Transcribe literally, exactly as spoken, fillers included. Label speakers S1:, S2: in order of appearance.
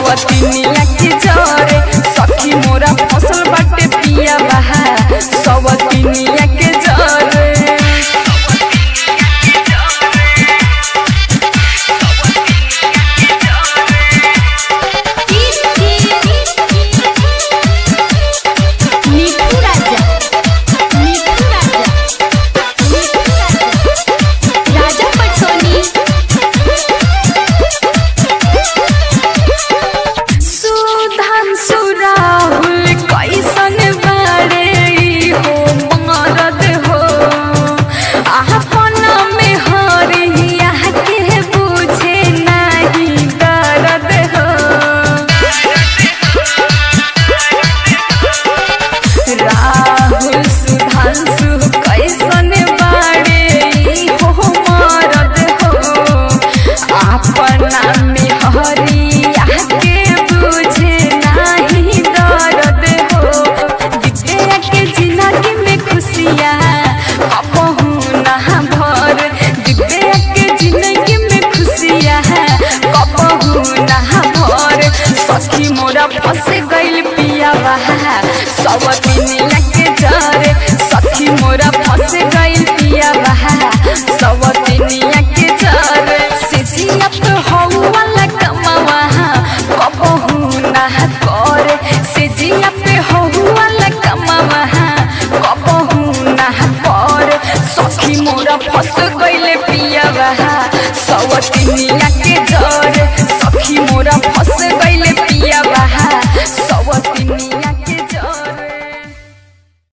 S1: सवतिनिया के जरे सखी मोरा फसल बाटे पिया बहा सवतिनिया के जरे सखी मोरा फंस गइल पिया बहा सवतिनिया के जरे सखी मोरा फंस गइल पिया बहा सवतिनिया के जरे सिजिया पे हौवाला कमावा कबहू ना करे सिजिया पे हौवाला कमावा कबहू ना करे सखी मोरा फंस गइल पिया बहा सवतिनिया